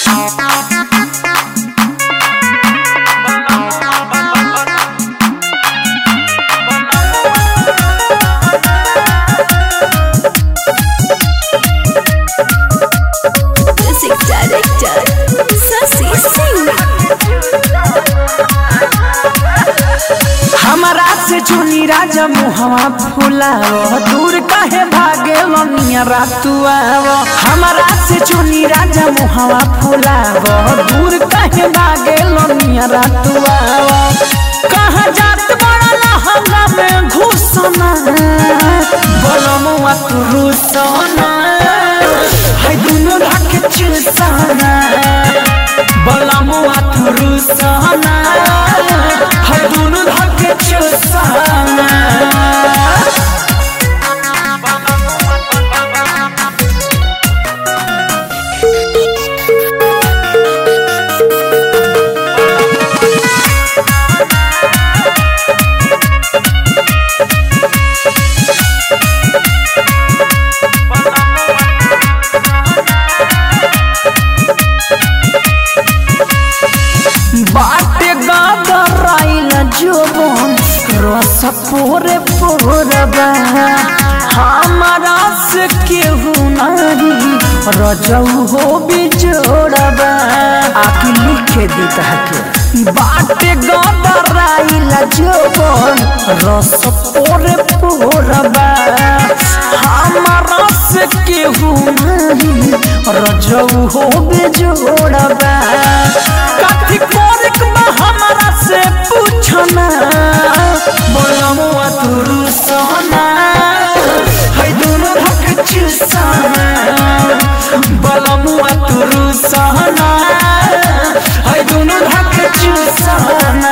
हमरा से चुनी राजा मुहवा फुलाव दूर काहे भागे लनिया रातुआ। हमरा से चुनी राजा मुहवा फुलाव दूर काहे भागे लनिया रातुआ। कहाँ जात बड़ा लहंगा में घुसना बलमुआ तू रुसना है दुनु ढाके चुसना बलमुआ तू रुसना है दुनु ढाके चुसना। बाटे गादराइल जोबन रस पोरे पोरबा हमारा से केहू नारी रजऊ हो बिजोड़बा। आके लिखे देता है बाटे गादराइल जोबन रस पोरे पोरबा हमारा से केहू नारी रजऊ हो बिजोड़बा। कथी कोरिक बा हमरा से पूछना बलमुआ तू रुसना है दुनु ढाके चुसना बलमुआ तू रुसना है दुनु ढाके चुसना।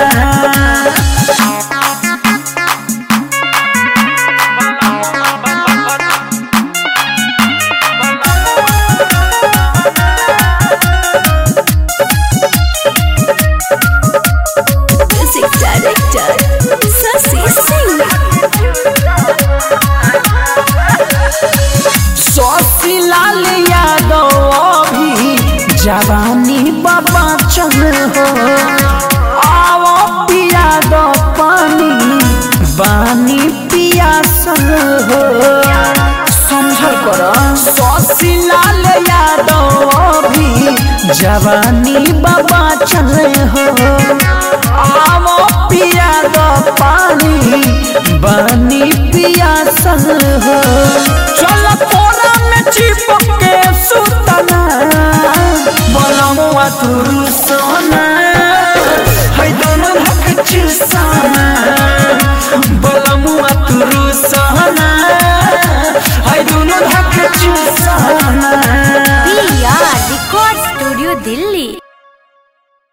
लाल यादव अभी जवानी बाबा चल हो आओ पिया दो पानी बानी पियासल हो समझल कर। शशि लाल यादव अभी जवानी बाबा चल हो आओ पिया दो पानी बानी पियासल हो। चल कोरा में चिपक के सुतना बलमुआ तू रुसना